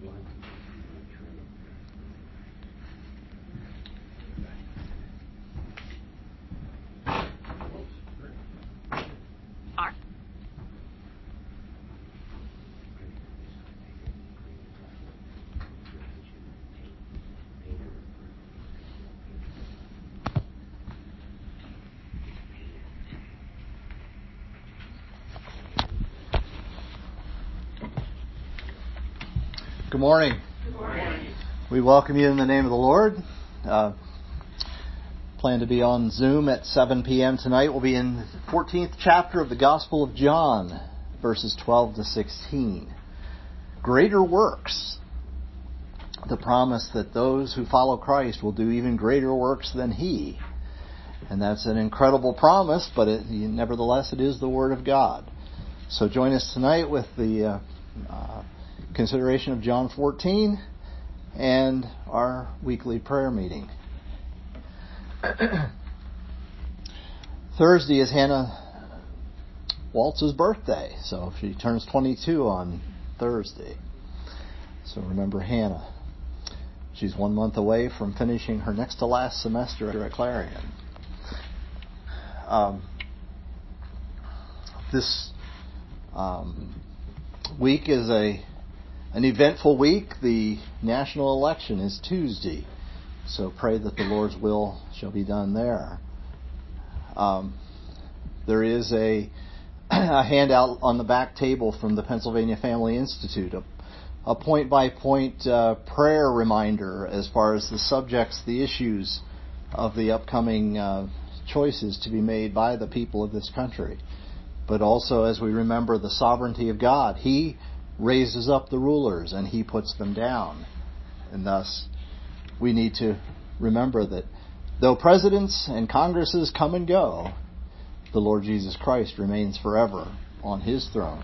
Good morning. Good morning. We welcome you in the name of the Lord. Plan to be on Zoom at 7 p.m. tonight. We'll be in the 14th chapter of the Gospel of John, verses 12 to 16. Greater works. The promise that those who follow Christ will do even greater works than He. And that's an incredible promise, but nevertheless it is the Word of God. So join us tonight with the consideration of John 14 and our weekly prayer meeting. Thursday is Hannah Waltz's birthday, so she turns 22 on Thursday. So remember Hannah. She's 1 month away from finishing her next to last semester at Clarion. This week is an eventful week. The national election is Tuesday, so pray that the Lord's will shall be done there. There is a handout on the back table from the Pennsylvania Family Institute, a point-by-point prayer reminder as far as the subjects, the issues of the upcoming choices to be made by the people of this country. But also as we remember the sovereignty of God, He raises up the rulers and He puts them down. And thus we need to remember that though presidents and congresses come and go, the Lord Jesus Christ remains forever on His throne.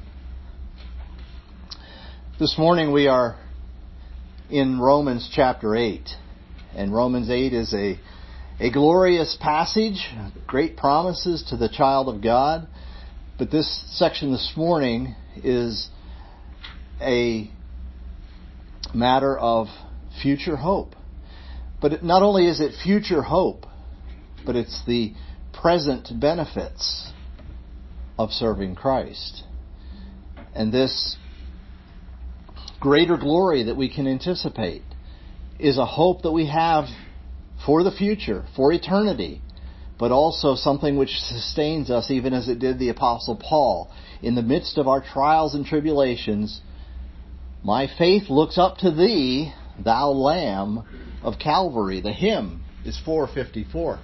This morning we are in Romans chapter 8. And Romans 8 is a glorious passage, great promises to the child of God. But this section this morning is a matter of future hope. But not only is it future hope, but it's the present benefits of serving Christ. And this greater glory that we can anticipate is a hope that we have for the future, for eternity, but also something which sustains us even as it did the Apostle Paul. In the midst of our trials and tribulations, my faith looks up to Thee, Thou Lamb of Calvary. The hymn is 454.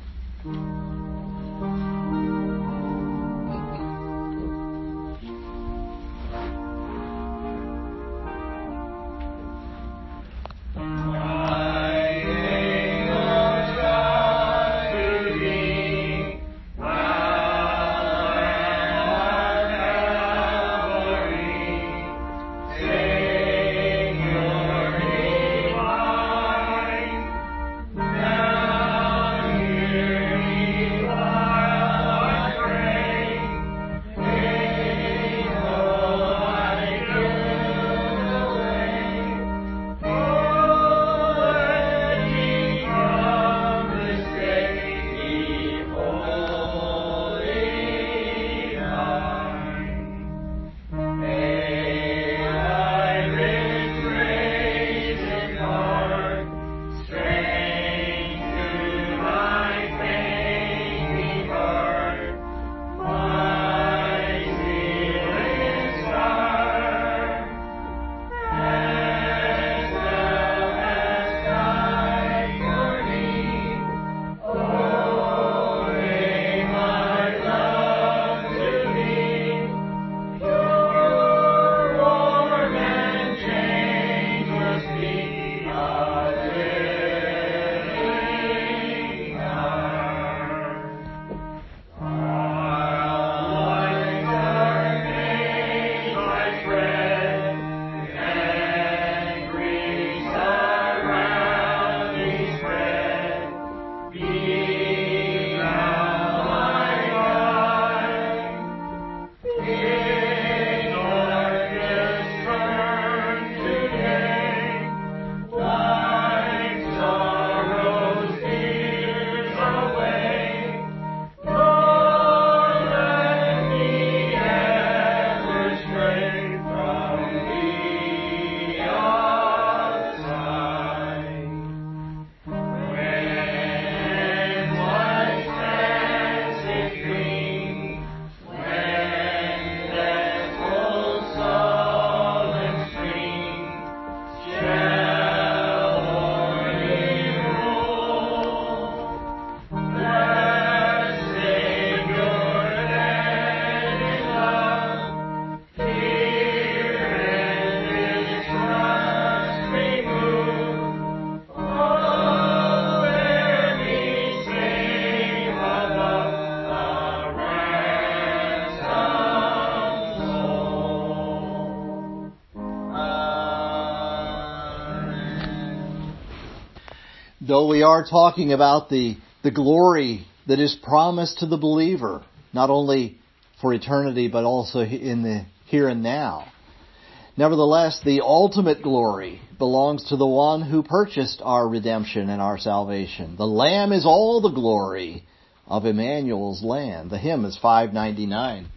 though we are talking about the glory that is promised to the believer, not only for eternity, but also in the here and now. Nevertheless, the ultimate glory belongs to the one who purchased our redemption and our salvation. The Lamb is all the glory of Emmanuel's land. The hymn is 599.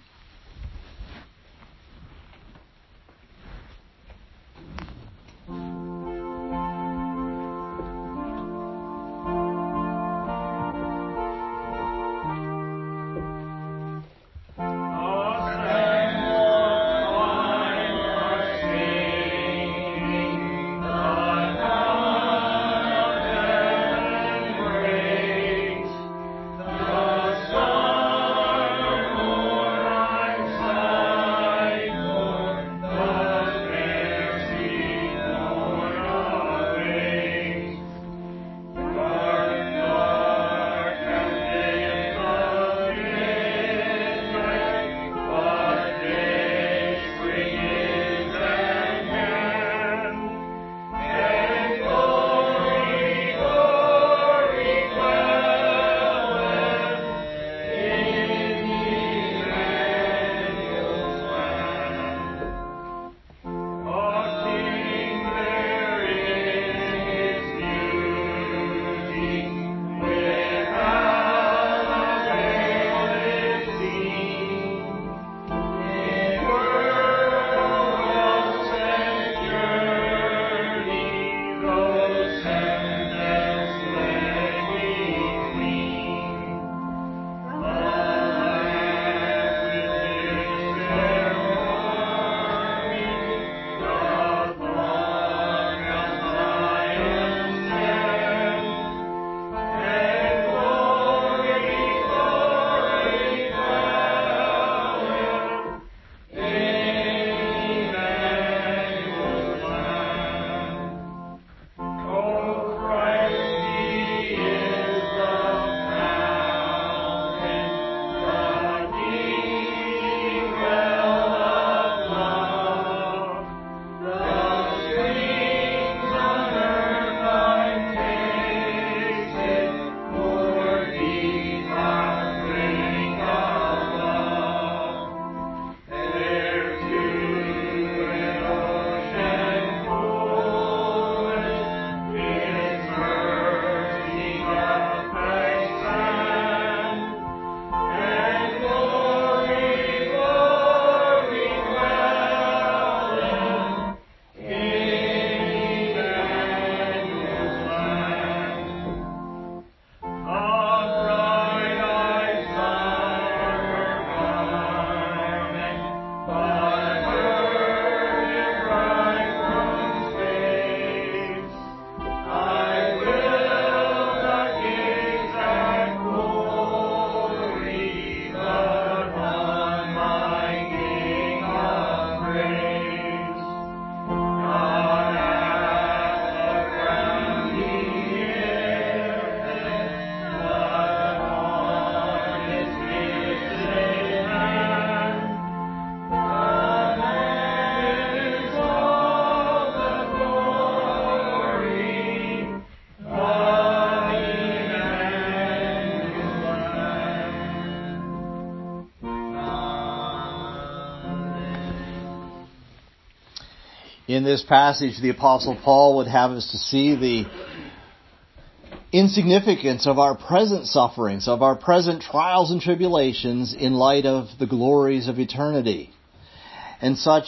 In this passage, the Apostle Paul would have us to see the insignificance of our present sufferings, of our present trials and tribulations in light of the glories of eternity. And such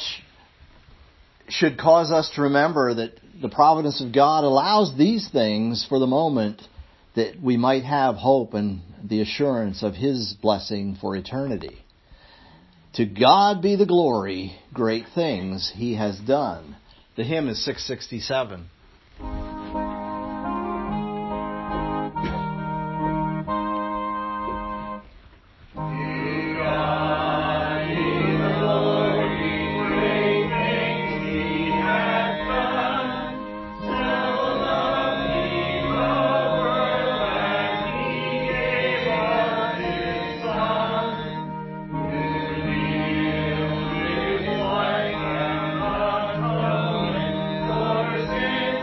should cause us to remember that the providence of God allows these things for the moment that we might have hope and the assurance of His blessing for eternity. To God be the glory, great things He has done. The hymn is 667. Sin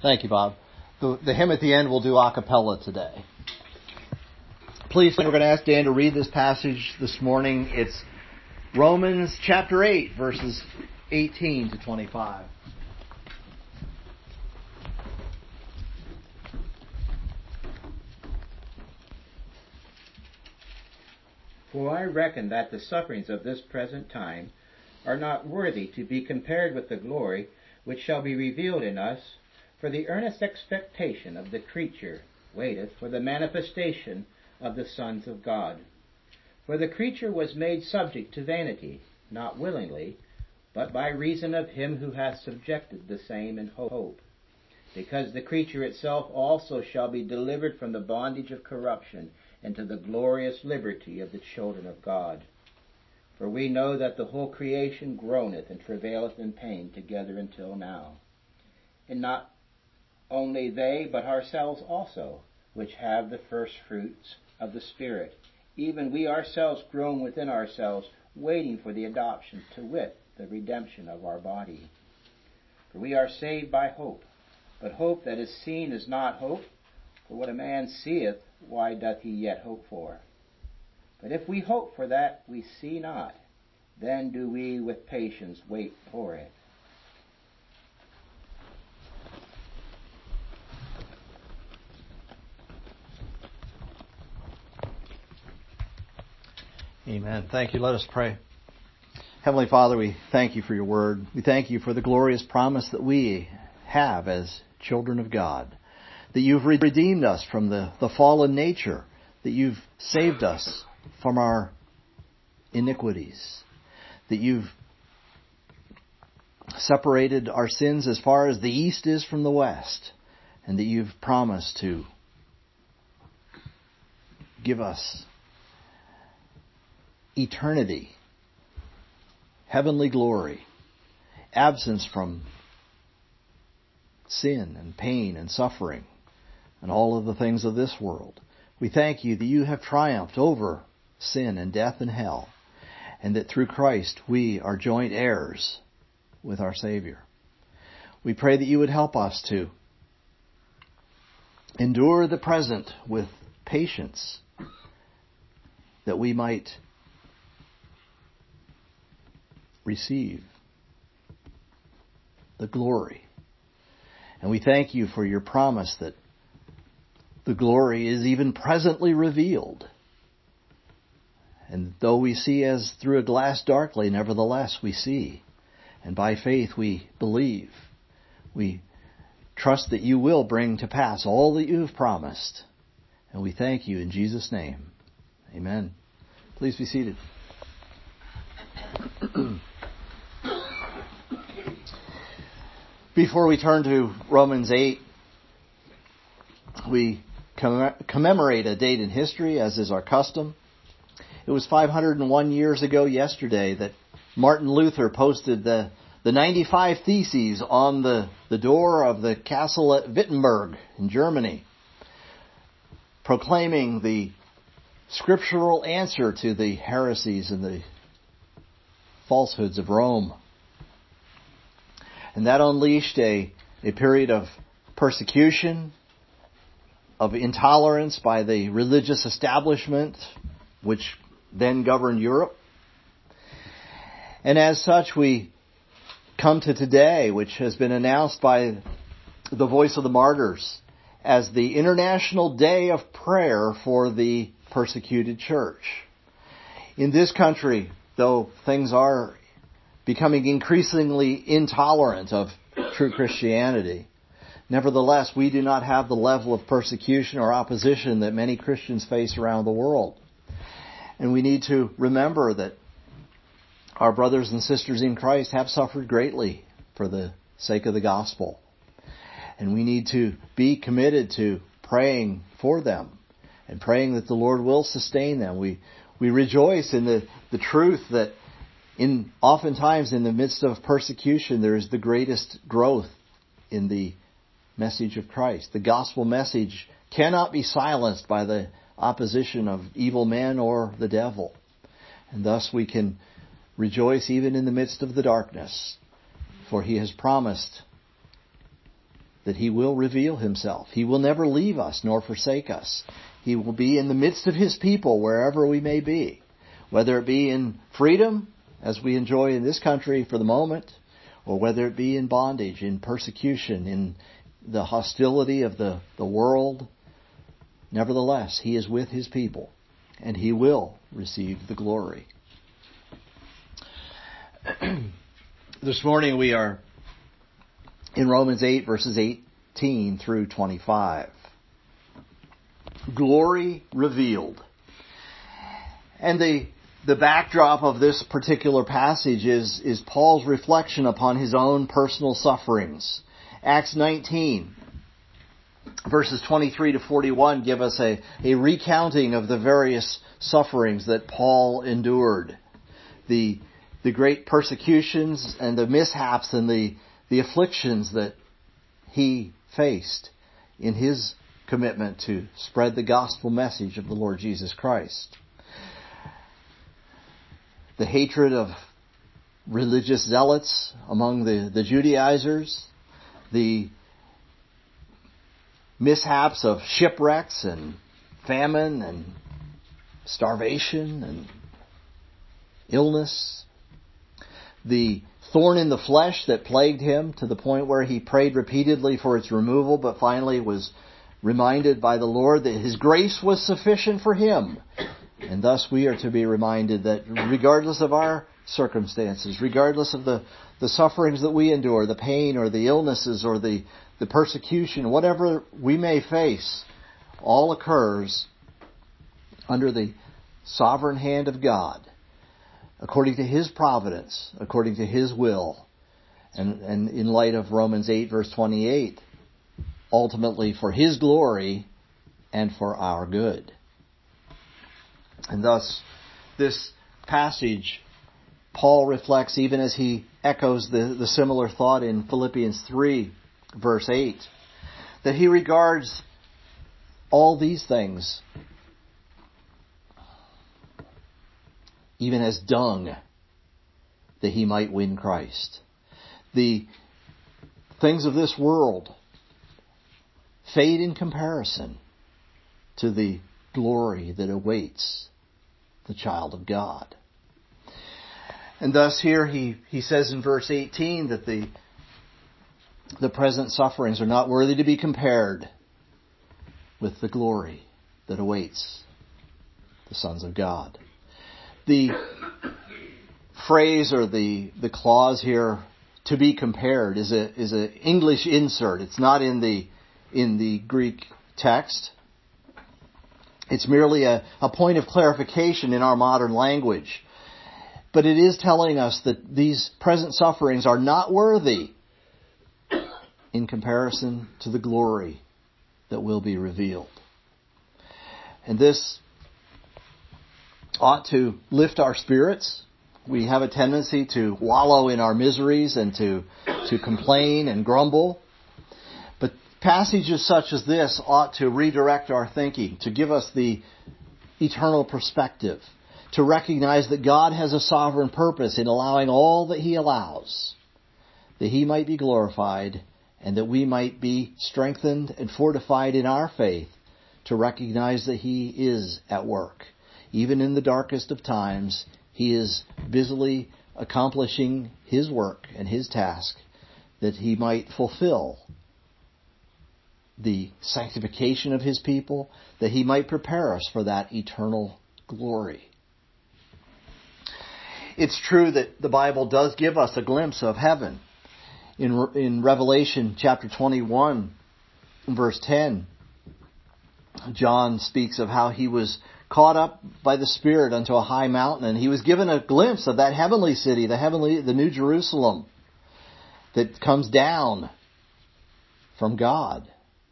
Thank you, Bob. The hymn at the end we'll do a cappella today. Please, we're going to ask Dan to read this passage this morning. It's Romans chapter 8, verses 18 to 25. For I reckon that the sufferings of this present time are not worthy to be compared with the glory which shall be revealed in us. For the earnest expectation of the creature waiteth for the manifestation of the sons of God. For the creature was made subject to vanity, not willingly, but by reason of him who hath subjected the same in hope. Because the creature itself also shall be delivered from the bondage of corruption into the glorious liberty of the children of God. For we know that the whole creation groaneth and travaileth in pain together until now. And not only they, but ourselves also, which have the first fruits of the Spirit, even we ourselves groan within ourselves, waiting for the adoption, to wit, the redemption of our body. For we are saved by hope. But hope that is seen is not hope. For what a man seeth, why doth he yet hope for? But if we hope for that we see not, then do we with patience wait for it. Amen. Thank you. Let us pray. Heavenly Father, we thank you for your word. We thank you for the glorious promise that we have as children of God, that you've redeemed us from the fallen nature, that you've saved us from our iniquities, that you've separated our sins as far as the east is from the west, and that you've promised to give us eternity, heavenly glory, absence from sin and pain and suffering and all of the things of this world. We thank you that you have triumphed over sin and death and hell, and that through Christ we are joint heirs with our Savior. We pray that you would help us to endure the present with patience, that we might receive the glory. And we thank you for your promise that the glory is even presently revealed. And though we see as through a glass darkly, nevertheless we see. And by faith we believe. We trust that you will bring to pass all that you have promised. And we thank you in Jesus' name. Amen. Please be seated. Before we turn to Romans 8, we commemorate a date in history, as is our custom. It was 501 years ago yesterday that Martin Luther posted the 95 Theses on the door of the castle at Wittenberg in Germany, proclaiming the scriptural answer to the heresies and the falsehoods of Rome. And that unleashed a period of persecution, of intolerance by the religious establishment, which then governed Europe. And as such, we come to today, which has been announced by the Voice of the Martyrs as the International Day of Prayer for the Persecuted Church. In this country, though things are becoming increasingly intolerant of true Christianity, nevertheless, we do not have the level of persecution or opposition that many Christians face around the world. And we need to remember that our brothers and sisters in Christ have suffered greatly for the sake of the gospel. And we need to be committed to praying for them and praying that the Lord will sustain them. We rejoice in the truth that oftentimes in the midst of persecution there is the greatest growth in the message of Christ. The gospel message cannot be silenced by the opposition of evil men or the devil. And thus we can rejoice even in the midst of the darkness, for he has promised that He will reveal Himself. He will never leave us nor forsake us. He will be in the midst of His people wherever we may be, whether it be in freedom, as we enjoy in this country for the moment, or whether it be in bondage, in persecution, in the hostility of the world. Nevertheless, He is with His people, and He will receive the glory. This morning we are in Romans 8, verses 18 through 25. Glory revealed. And the backdrop of this particular passage is Paul's reflection upon his own personal sufferings. Acts 19, verses 23 to 41 give us a recounting of the various sufferings that Paul endured. The great persecutions and the mishaps and the afflictions that he faced in his commitment to spread the gospel message of the Lord Jesus Christ. The hatred of religious zealots among the Judaizers, the mishaps of shipwrecks and famine and starvation and illness, the thorn in the flesh that plagued him to the point where he prayed repeatedly for its removal, but finally was reminded by the Lord that His grace was sufficient for him. And thus we are to be reminded that regardless of our circumstances, regardless of the sufferings that we endure, the pain or the illnesses or the persecution, whatever we may face, all occurs under the sovereign hand of God, according to His providence, according to His will, and in light of Romans 8, verse 28, ultimately for His glory and for our good. And thus, this passage, Paul reflects, even as he echoes the similar thought in Philippians 3, verse 8, that he regards all these things even as dung, that he might win Christ. The things of this world fade in comparison to the glory that awaits the child of God. And thus here he says in verse 18 that the present sufferings are not worthy to be compared with the glory that awaits the sons of God. The phrase or the clause here, to be compared, is an English insert. It's not in the Greek text. It's merely a point of clarification in our modern language. But it is telling us that these present sufferings are not worthy in comparison to the glory that will be revealed. And this ought to lift our spirits. We have a tendency to wallow in our miseries and to complain and grumble. But passages such as this ought to redirect our thinking, to give us the eternal perspective, to recognize that God has a sovereign purpose in allowing all that He allows, that He might be glorified and that we might be strengthened and fortified in our faith to recognize that He is at work. Even in the darkest of times, He is busily accomplishing His work and His task, that He might fulfill the sanctification of His people, that He might prepare us for that eternal glory. It's true that the Bible does give us a glimpse of heaven. In Revelation chapter 21, verse 10, John speaks of how he was caught up by the Spirit unto a high mountain, and he was given a glimpse of that heavenly city, the New Jerusalem, that comes down from God.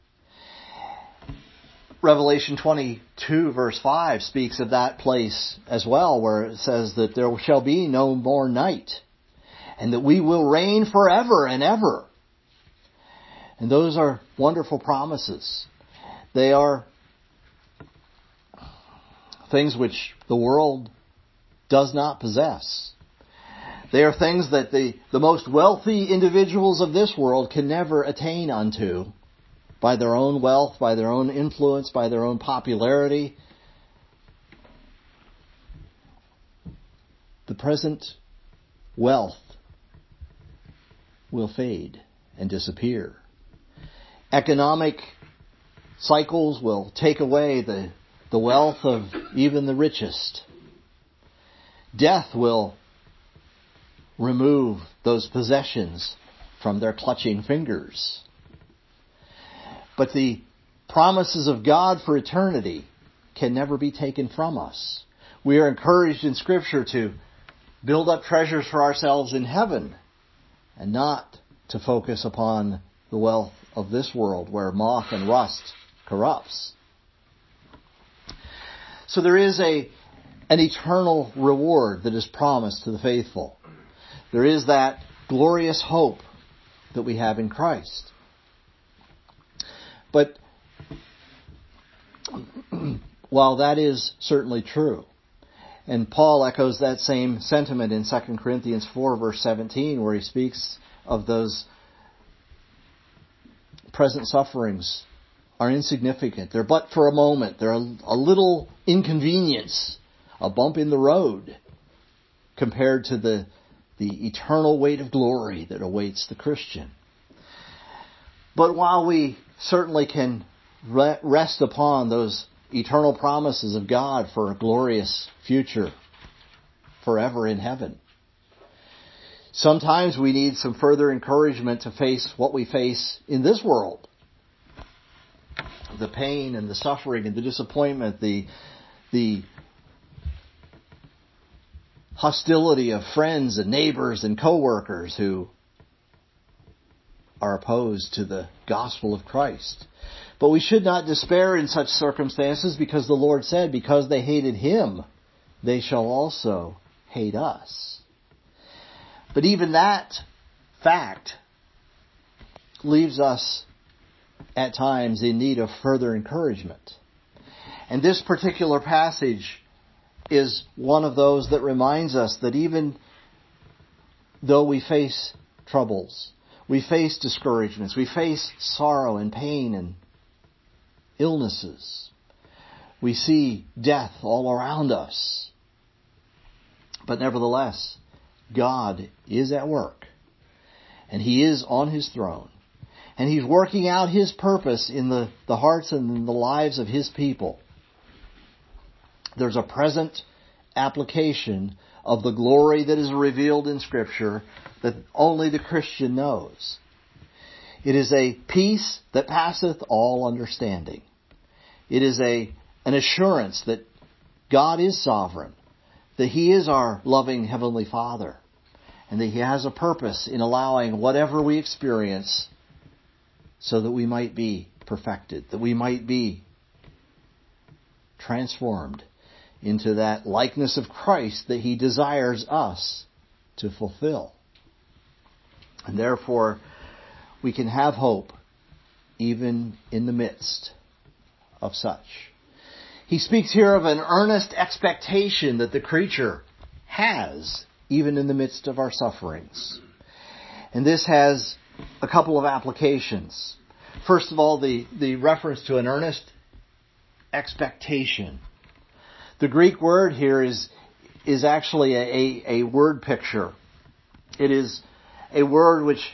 Revelation 22 verse 5 speaks of that place as well, where it says that there shall be no more night, and that we will reign forever and ever. And those are wonderful promises. They are things which the world does not possess. They are things that the most wealthy individuals of this world can never attain unto by their own wealth, by their own influence, by their own popularity. The present wealth will fade and disappear. Economic cycles will take away the wealth of even the richest. Death will remove those possessions from their clutching fingers. But the promises of God for eternity can never be taken from us. We are encouraged in Scripture to build up treasures for ourselves in heaven and not to focus upon the wealth of this world where moth and rust corrupts. So there is an eternal reward that is promised to the faithful. There is that glorious hope that we have in Christ. But while that is certainly true, and Paul echoes that same sentiment in 2 Corinthians 4 verse 17 where he speaks of those present sufferings are insignificant. They're but for a moment. They're a little inconvenience, a bump in the road compared to the eternal weight of glory that awaits the Christian. But while we certainly can rest upon those eternal promises of God for a glorious future forever in heaven, sometimes we need some further encouragement to face what we face in this world. The pain and the suffering and the disappointment, the hostility of friends and neighbors and co-workers who are opposed to the gospel of Christ. But we should not despair in such circumstances because the Lord said, because they hated Him, they shall also hate us. But even that fact leaves us at times in need of further encouragement. And this particular passage is one of those that reminds us that even though we face troubles, we face discouragements, we face sorrow and pain and illnesses, we see death all around us, but nevertheless, God is at work, and He is on His throne, and He's working out His purpose in the hearts and in the lives of His people. There's a present application of the glory that is revealed in Scripture that only the Christian knows. It is a peace that passeth all understanding. It is an assurance that God is sovereign, that He is our loving Heavenly Father, and that He has a purpose in allowing whatever we experience so that we might be perfected, that we might be transformed into that likeness of Christ that He desires us to fulfill. And therefore, we can have hope even in the midst of such. He speaks here of an earnest expectation that the creature has even in the midst of our sufferings. And this has a couple of applications. First of all, the reference to an earnest expectation. The Greek word here is actually a word picture. It is a word which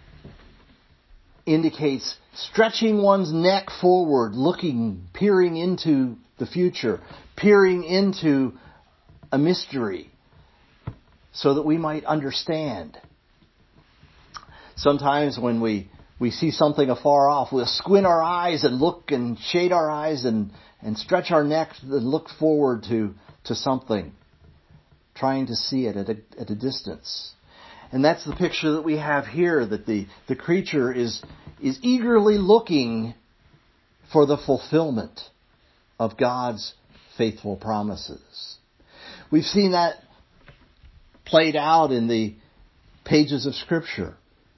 indicates stretching one's neck forward, looking, peering into the future, peering into a mystery so that we might understand. Sometimes when we see something afar off, we'll squint our eyes and look and shade our eyes and stretch our neck and look forward to something, trying to see it at a distance. And that's the picture that we have here, that the creature is eagerly looking for the fulfillment of God's faithful promises. We've seen that played out in the pages of Scripture.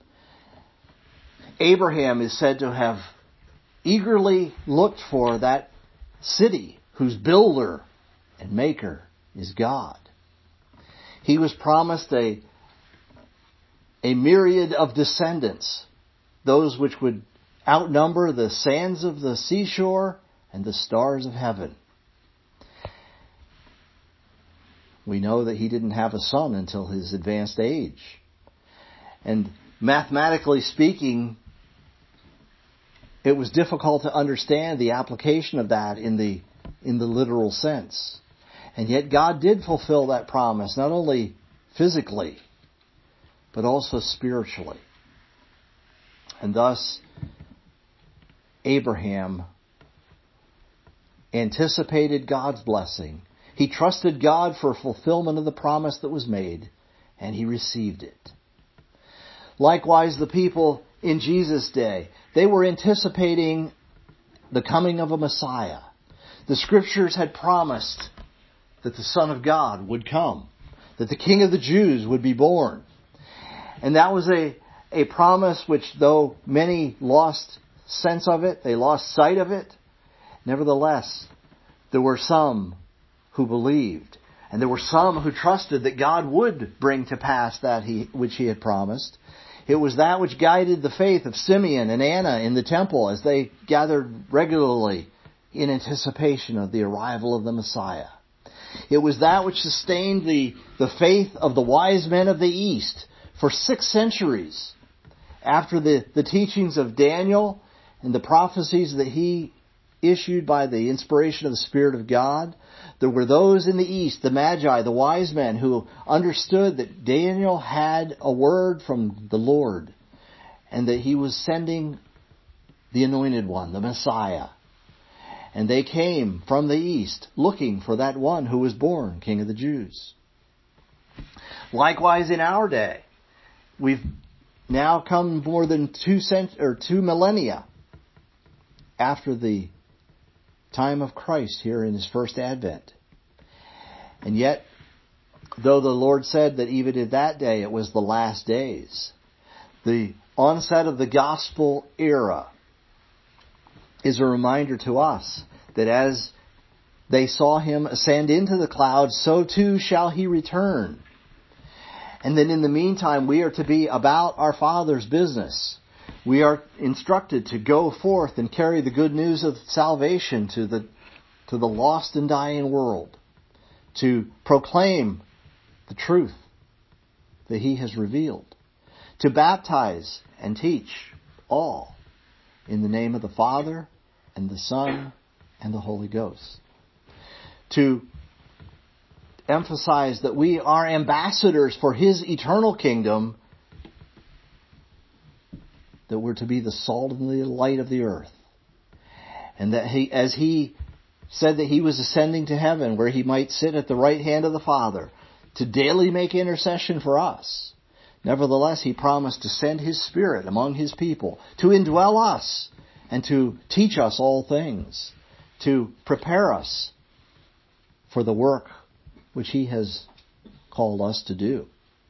Abraham is said to have eagerly looked for that city whose builder and maker is God. He was promised a a myriad of descendants, those which would outnumber the sands of the seashore and the stars of heaven. We know that he didn't have a son until his advanced age. And mathematically speaking, it was difficult to understand the application of that in the literal sense. And yet God did fulfill that promise, not only physically, but also spiritually. And thus, Abraham anticipated God's blessing. He trusted God for fulfillment of the promise that was made, and he received it. Likewise, the people in Jesus' day, they were anticipating the coming of a Messiah. The Scriptures had promised that the Son of God would come, that the King of the Jews would be born. And that was a promise which, though many lost sense of it, they lost sight of it, nevertheless, there were some who believed. And there were some who trusted that God would bring to pass that which he had promised. It was that which guided the faith of Simeon and Anna in the temple as they gathered regularly in anticipation of the arrival of the Messiah. It was that which sustained the faith of the wise men of the East for 6 centuries after the teachings of Daniel and the prophecies that he issued by the inspiration of the Spirit of God. There were those in the East, the Magi, the wise men, who understood that Daniel had a word from the Lord and that he was sending the Anointed One, the Messiah. And they came from the East looking for that one who was born, King of the Jews. Likewise in our day, we've now come more than 2 millennia after the time of Christ here in his first advent. And yet, though the Lord said that even in that day it was the last days, the onset of the gospel era is a reminder to us that as they saw him ascend into the clouds, so too shall he return. And then in the meantime, we are to be about our Father's business. We are instructed to go forth and carry the good news of salvation to the lost and dying world, to proclaim the truth that he has revealed, to baptize and teach all in the name of the Father and the Son and the Holy Ghost, to emphasize that we are ambassadors for his eternal kingdom, that we're to be the salt and the light of the earth. And that as he said that he was ascending to heaven, where he might sit at the right hand of the Father, to daily make intercession for us. Nevertheless, he promised to send his Spirit among his people, to indwell us, and to teach us all things, to prepare us for the work which he has called us to do.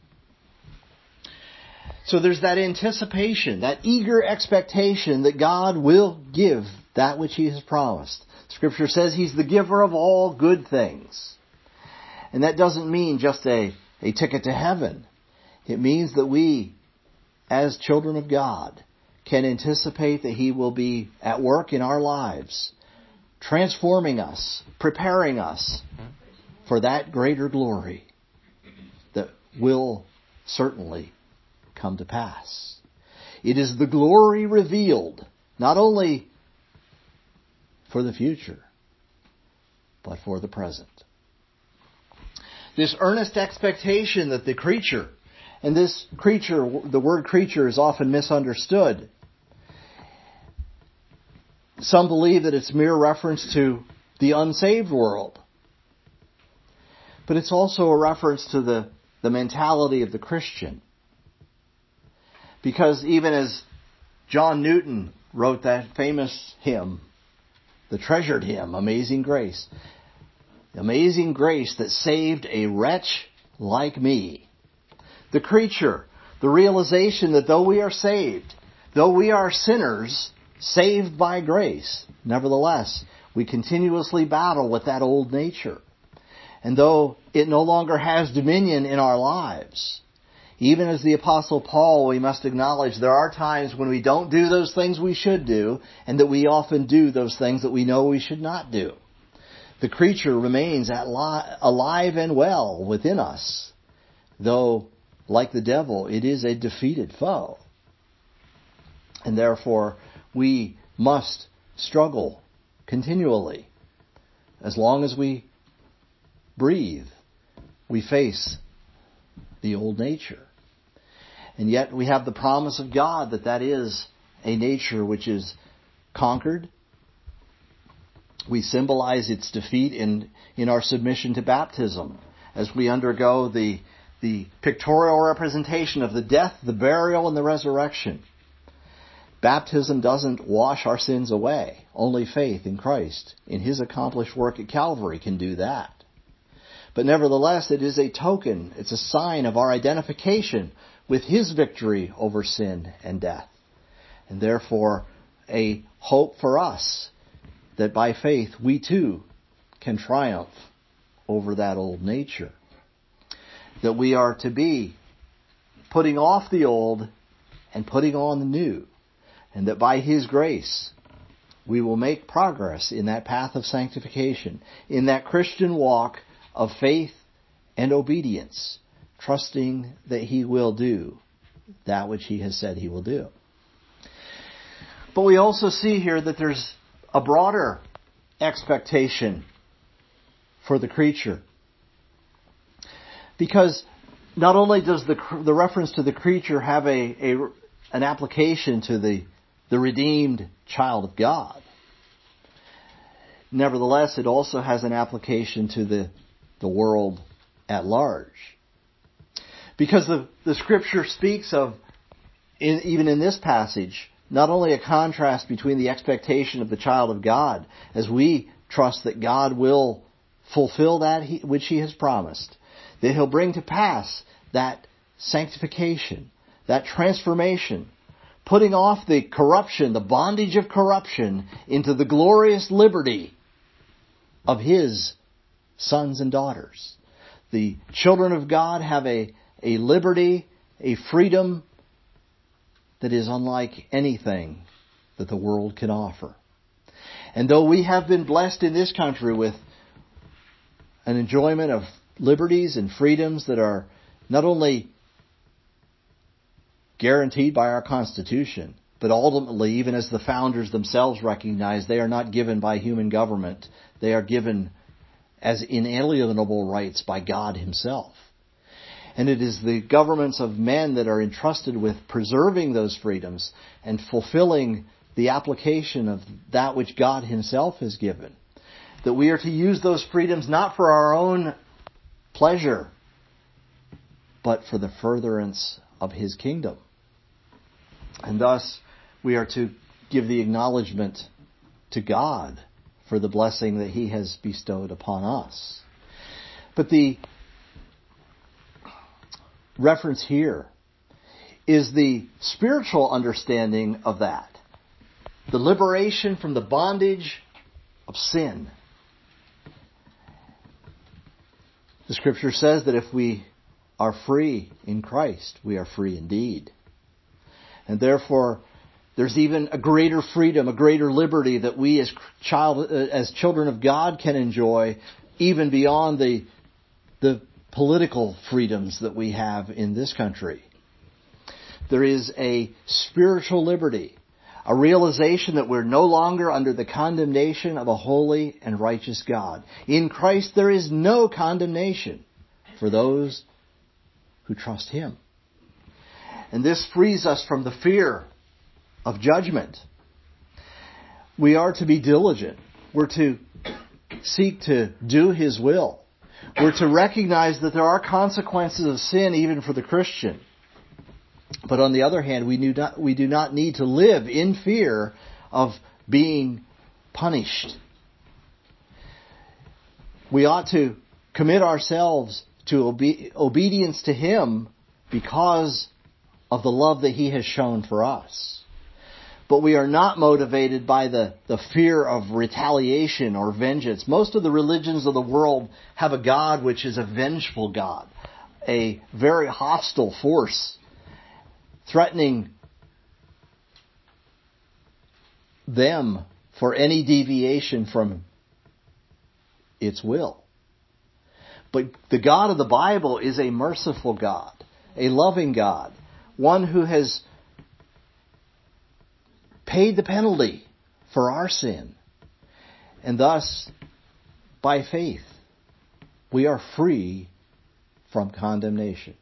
So there's that anticipation, that eager expectation that God will give that which he has promised. Scripture says he's the giver of all good things. And that doesn't mean just a ticket to heaven. It means that we, as children of God, can anticipate that he will be at work in our lives, transforming us, preparing us for that greater glory that will certainly come to pass. It is the glory revealed, not only for the future, but for the present. This earnest expectation that the creature, and this creature, the word creature is often misunderstood. Some believe that it's mere reference to the unsaved world. But it's also a reference to the mentality of the Christian. Because even as John Newton wrote that famous hymn, the treasured hymn, Amazing Grace that saved a wretch like me. The creature, the realization that though we are saved, though we are sinners, saved by grace, nevertheless, we continuously battle with that old nature. And though it no longer has dominion in our lives, Even as the Apostle Paul, we must acknowledge there are times when we don't do those things we should do, and that we often do those things that we know we should not do. The creature remains alive and well within us, though, like the devil, it is a defeated foe. And therefore, we must struggle continually. As long as we breathe, we face the old nature. And yet we have the promise of God that is a nature which is conquered. We symbolize its defeat in our submission to baptism as we undergo the pictorial representation of the death, the burial, and the resurrection. Baptism doesn't wash our sins away. Only faith in Christ, in His accomplished work at Calvary, can do that. But nevertheless, it is a token, it's a sign of our identification with His victory over sin and death. And therefore, a hope for us that by faith we too can triumph over that old nature. That we are to be putting off the old and putting on the new. And that by His grace we will make progress in that path of sanctification, in that Christian walk of faith and obedience, trusting that He will do that which He has said He will do. But we also see here that there's a broader expectation for the creature. Because not only does the reference to the creature have an application to the redeemed child of God, nevertheless it also has an application to the world at large. Because the Scripture speaks of, even in this passage, not only a contrast between the expectation of the child of God, as we trust that God will fulfill that which He has promised, that He'll bring to pass that sanctification, that transformation, putting off the corruption, the bondage of corruption, into the glorious liberty of His sons and daughters. The children of God have a liberty, a freedom that is unlike anything that the world can offer. And though we have been blessed in this country with an enjoyment of liberties and freedoms that are not only guaranteed by our Constitution, but ultimately, even as the founders themselves recognized, they are not given by human government. They are given as inalienable rights by God Himself. And it is the governments of men that are entrusted with preserving those freedoms and fulfilling the application of that which God Himself has given. That we are to use those freedoms not for our own pleasure, but for the furtherance of His kingdom. And thus, we are to give the acknowledgement to God for the blessing that He has bestowed upon us. But the reference here is the spiritual understanding of that. The liberation from the bondage of sin. The Scripture says that if we are free in Christ, we are free indeed. And therefore, there's even a greater freedom, a greater liberty that we as children of God can enjoy, even beyond the political freedoms that we have in this country. There is a spiritual liberty, a realization that we're no longer under the condemnation of a holy and righteous God. In Christ there is no condemnation for those who trust Him. And this frees us from the fear of judgment. We are to be diligent. We're to seek to do His will. We're to recognize that there are consequences of sin even for the Christian. But on the other hand, we do not need to live in fear of being punished. We ought to commit ourselves to obedience to Him because of the love that He has shown for us. But we are not motivated by the fear of retaliation or vengeance. Most of the religions of the world have a God which is a vengeful God, a very hostile force threatening them for any deviation from its will. But the God of the Bible is a merciful God, a loving God, one who has paid the penalty for our sin. And thus, by faith, we are free from condemnation.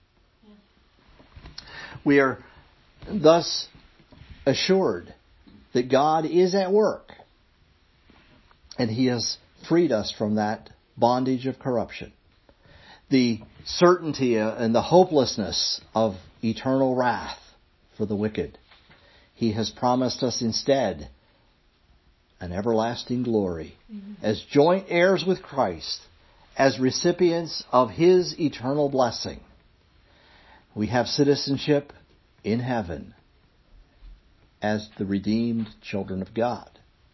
We are thus assured that God is at work, and He has freed us from that bondage of corruption. The certainty and the hopelessness of eternal wrath for the wicked. He has promised us instead an everlasting glory as joint heirs with Christ, as recipients of His eternal blessing. We have citizenship in heaven as the redeemed children of God.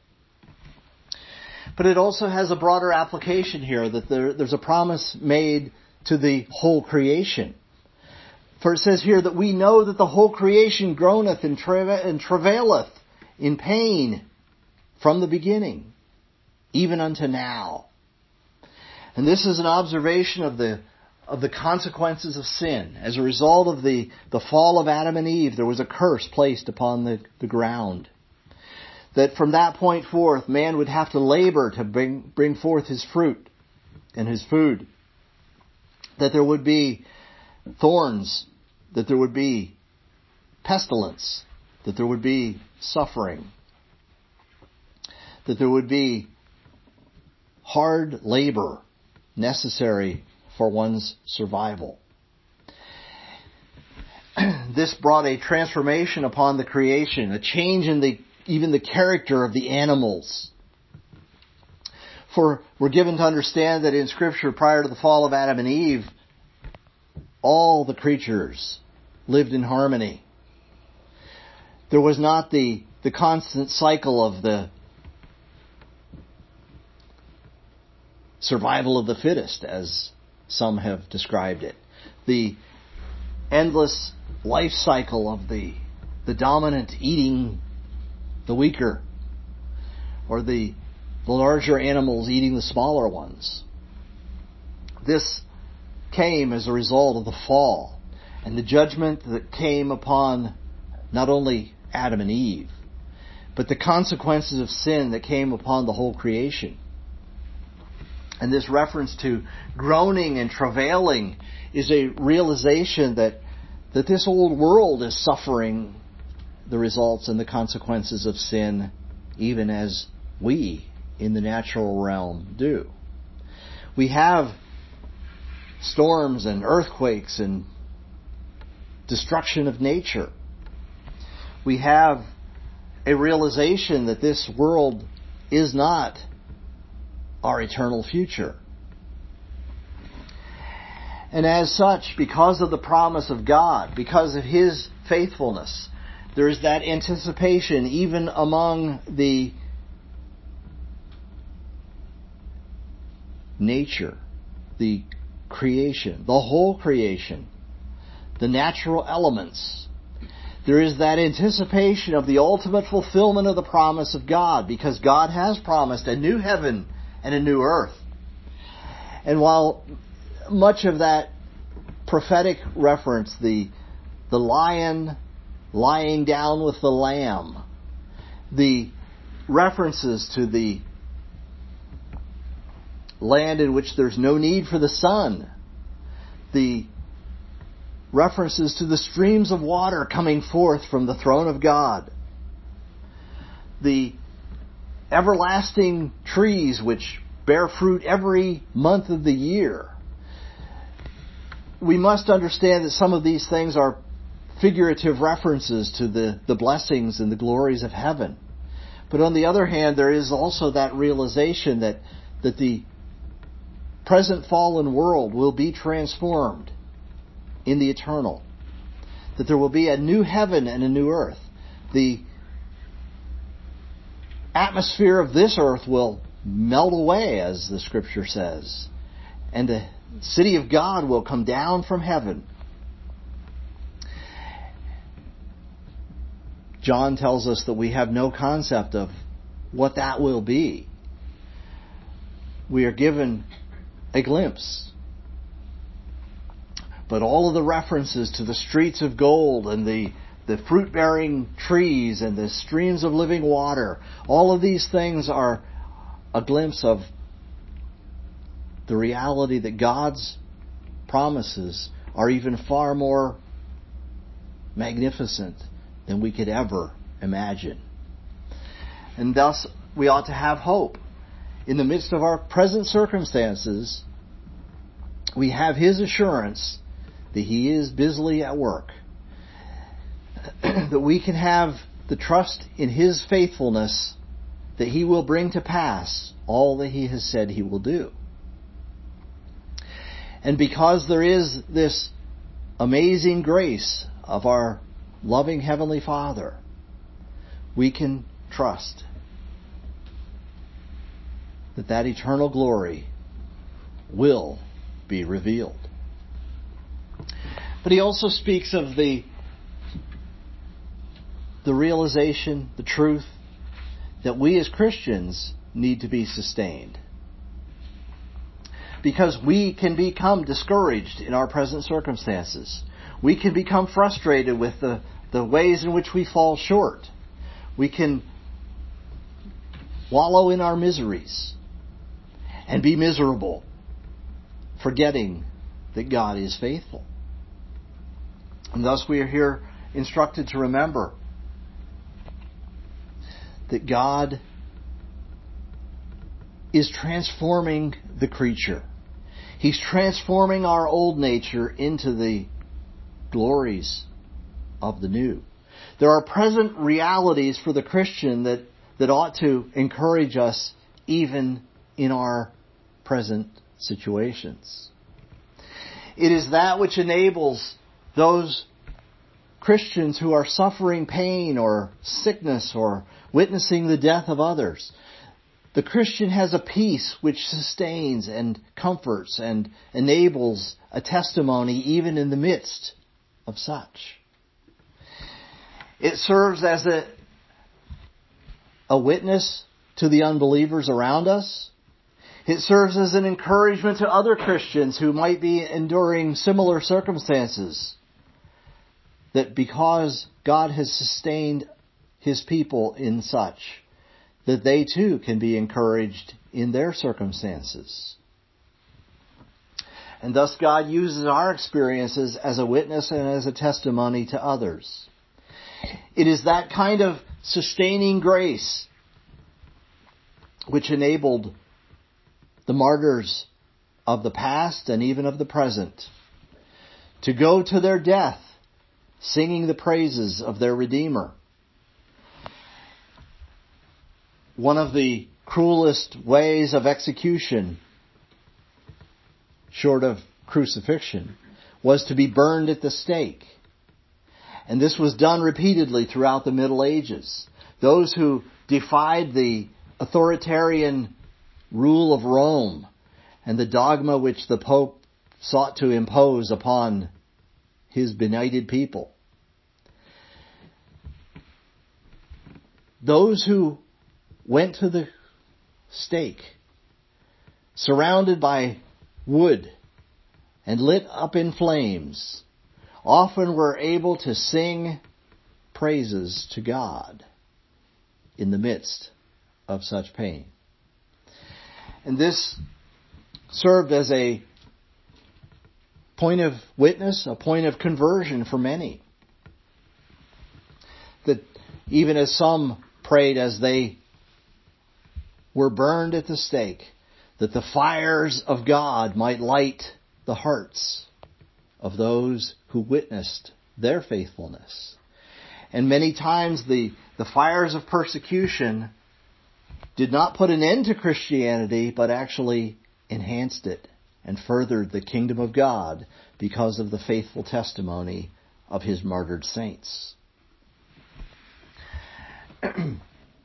But it also has a broader application here, that there's a promise made to the whole creation. For it says here that we know that the whole creation groaneth and travaileth in pain from the beginning, even unto now. And this is an observation of the consequences of sin. As a result of the fall of Adam and Eve, there was a curse placed upon the ground. That from that point forth, man would have to labor to bring forth his fruit and his food. That there would be thorns, that there would be pestilence, that there would be suffering, that there would be hard labor necessary for one's survival. This brought a transformation upon the creation, a change in even the character of the animals. For we're given to understand that in Scripture, prior to the fall of Adam and Eve, all the creatures lived in harmony. There was not the constant cycle of the survival of the fittest, as some have described it. The endless life cycle of the dominant eating the weaker, or the larger animals eating the smaller ones. This came as a result of the fall and the judgment that came upon not only Adam and Eve, but the consequences of sin that came upon the whole creation. And this reference to groaning and travailing is a realization that this old world is suffering the results and the consequences of sin, even as we in the natural realm do. We have storms and earthquakes and destruction of nature. We have a realization that this world is not our eternal future. And as such, because of the promise of God, because of His faithfulness, there is that anticipation even among the nature, the creation, the whole creation, the natural elements. There is that anticipation of the ultimate fulfillment of the promise of God, because God has promised a new heaven and a new earth. And while much of that prophetic reference, the lion lying down with the lamb, the references to the land in which there's no need for the sun, the references to the streams of water coming forth from the throne of God, the everlasting trees which bear fruit every month of the year. We must understand that some of these things are figurative references to the blessings and the glories of heaven. But on the other hand, there is also that realization that the present fallen world will be transformed in the eternal. That there will be a new heaven and a new earth. The atmosphere of this earth will melt away, as the Scripture says. and the city of God will come down from heaven. John tells us that we have no concept of what that will be. We are given a glimpse. But all of the references to the streets of gold and the fruit-bearing trees and the streams of living water, all of these things are a glimpse of the reality that God's promises are even far more magnificent than we could ever imagine. And thus, we ought to have hope. In the midst of our present circumstances, we have His assurance that He is busily at work. That we can have the trust in His faithfulness that He will bring to pass all that He has said He will do. And because there is this amazing grace of our loving Heavenly Father, we can trust that eternal glory will be revealed. But he also speaks of the realization, the truth, that we as Christians need to be sustained. Because we can become discouraged in our present circumstances. We can become frustrated with the ways in which we fall short. We can wallow in our miseries and be miserable, forgetting that God is faithful. And thus we are here instructed to remember that God is transforming the creature. He's transforming our old nature into the glories of the new. There are present realities for the Christian that ought to encourage us even in our present situations. It is that which enables those Christians who are suffering pain or sickness or witnessing the death of others. The Christian has a peace which sustains and comforts and enables a testimony even in the midst of such. It serves as a witness to the unbelievers around us. It serves as an encouragement to other Christians who might be enduring similar circumstances. That because God has sustained His people in such, that they too can be encouraged in their circumstances. And thus God uses our experiences as a witness and as a testimony to others. It is that kind of sustaining grace which enabled the martyrs of the past and even of the present to go to their death singing the praises of their Redeemer. One of the cruelest ways of execution, short of crucifixion, was to be burned at the stake. And this was done repeatedly throughout the Middle Ages. Those who defied the authoritarian rule of Rome and the dogma which the Pope sought to impose upon his benighted people. Those who went to the stake, surrounded by wood and lit up in flames, often were able to sing praises to God in the midst of such pain. And this served as a point of witness, a point of conversion for many. That even as some prayed as they were burned at the stake, that the fires of God might light the hearts of those who witnessed their faithfulness. And many times the fires of persecution did not put an end to Christianity, but actually enhanced it and furthered the kingdom of God because of the faithful testimony of His martyred saints.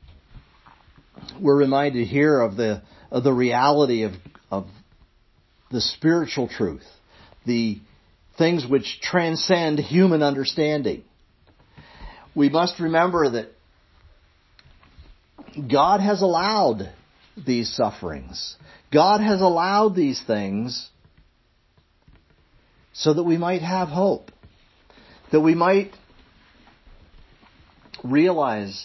We're reminded here of the reality of the spiritual truth, the things which transcend human understanding. We must remember that God has allowed these sufferings. God has allowed these things so that we might have hope, that we might realize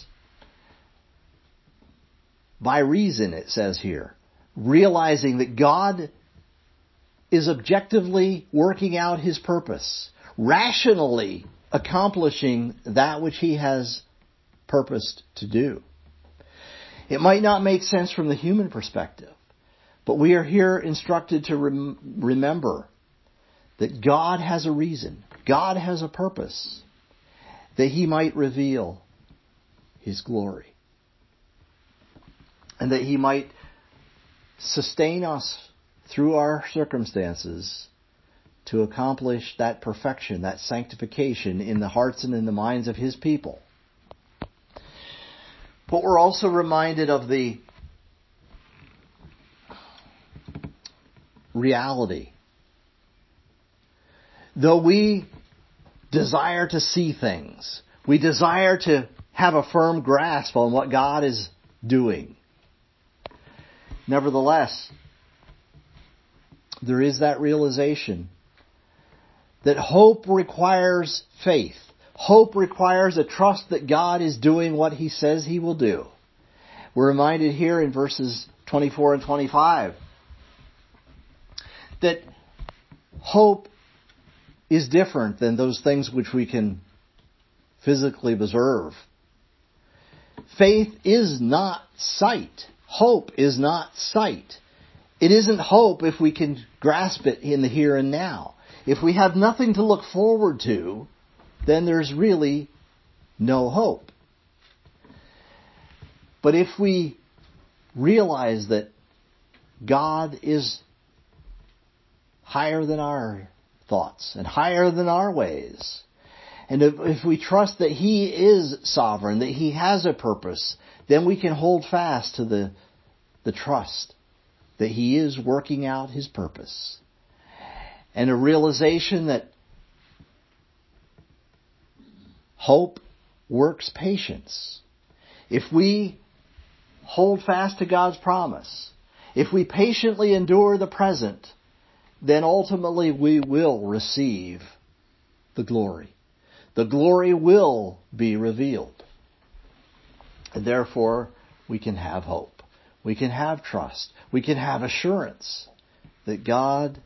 by reason, it says here, realizing that God is objectively working out His purpose, rationally accomplishing that which He has purposed to do. It might not make sense from the human perspective, but we are here instructed to remember that God has a reason, God has a purpose, that He might reveal His glory, and that He might sustain us through our circumstances to accomplish that perfection, that sanctification in the hearts and in the minds of His people. But we're also reminded of the reality. Though we desire to see things, we desire to have a firm grasp on what God is doing, nevertheless, there is that realization that hope requires faith. Hope requires a trust that God is doing what He says He will do. We're reminded here in verses 24 and 25 that hope is different than those things which we can physically observe. Faith is not sight. Hope is not sight. It isn't hope if we can grasp it in the here and now. If we have nothing to look forward to, then there's really no hope. But if we realize that God is higher than our thoughts and higher than our ways, and if we trust that He is sovereign, that He has a purpose, then we can hold fast to the trust that He is working out His purpose. And a realization that hope works patience. If we hold fast to God's promise, if we patiently endure the present, then ultimately we will receive the glory. The glory will be revealed. And therefore, we can have hope. We can have trust. We can have assurance that God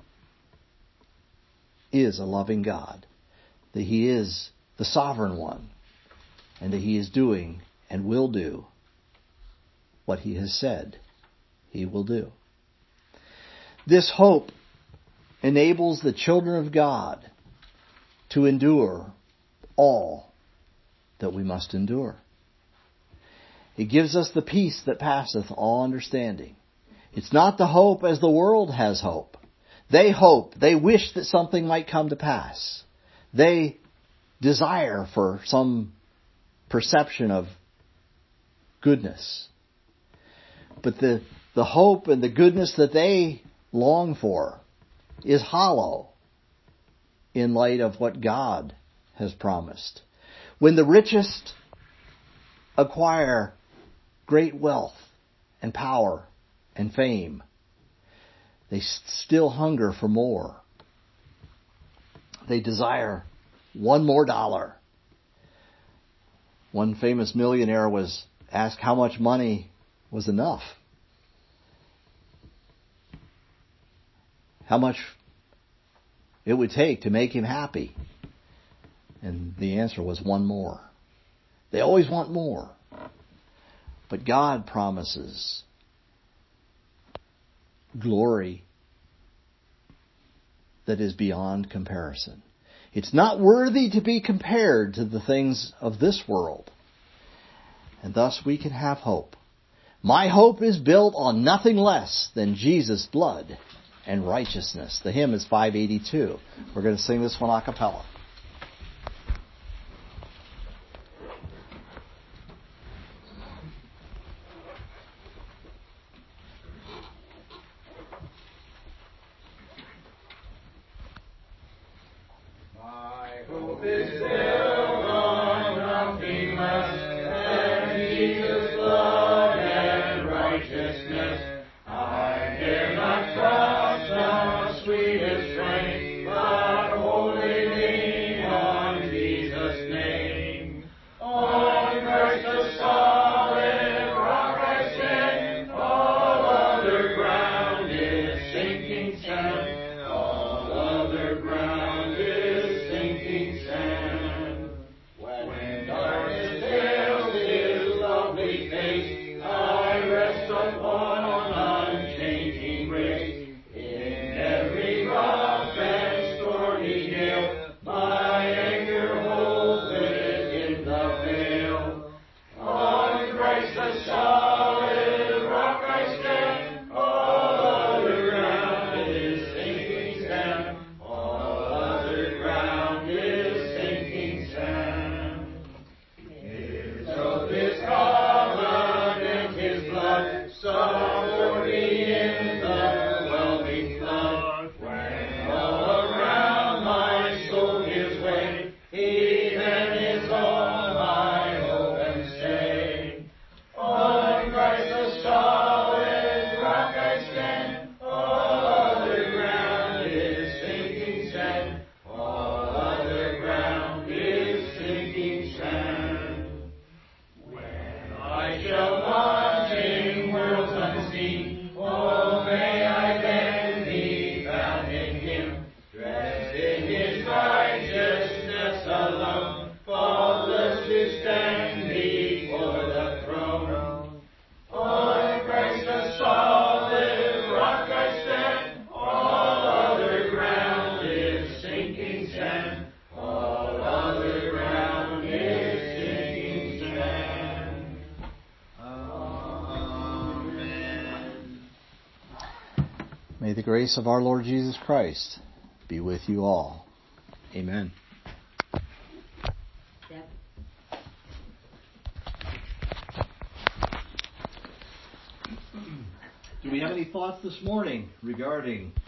is a loving God, that He is the sovereign one, and that He is doing and will do what He has said He will do. This hope enables the children of God to endure all that we must endure. It gives us the peace that passeth all understanding. It's not the hope as the world has hope. They hope, they wish that something might come to pass. They desire for some perception of goodness. But the hope and the goodness that they long for is hollow in light of what God has promised. When the richest acquire great wealth and power and fame, they still hunger for more. They desire one more dollar. One famous millionaire was asked how much money was enough. How much it would take to make him happy. And the answer was one more. They always want more. But God promises glory that is beyond comparison. It's not worthy to be compared to the things of this world. And thus we can have hope. My hope is built on nothing less than Jesus' blood and righteousness. The hymn is 582. We're going to sing this one a cappella. sweetest frame, but wholly lean on Jesus' name. On Christ the solid rock I stand, all other ground is sinking sand, all other ground is sinking sand. When darkness veils His lovely face, I rest upon unchanging grace. In every rough and stormy gale, my anchor holds it in the veil. On Christ the solid rock I stand, all other ground is sinking sand, all other ground is sinking sand. His oath, His covenant, His blood, support me in the whelming flood. When all around my soul gives way, He then is all my hope and stay. On Christ the solid rock I stand, all other ground is sinking sand, all other ground is sinking sand. When I shall launch in worlds unseen, oh, may I then be found in Him, dressed in His righteousness alone, faultless to stand before the throne. On Christ the solid rock I stand, all other ground is sinking sand, all other ground is sinking sand. Amen. May the grace of our Lord Jesus Christ be with you all. Amen. Yep. Do we have any thoughts this morning regarding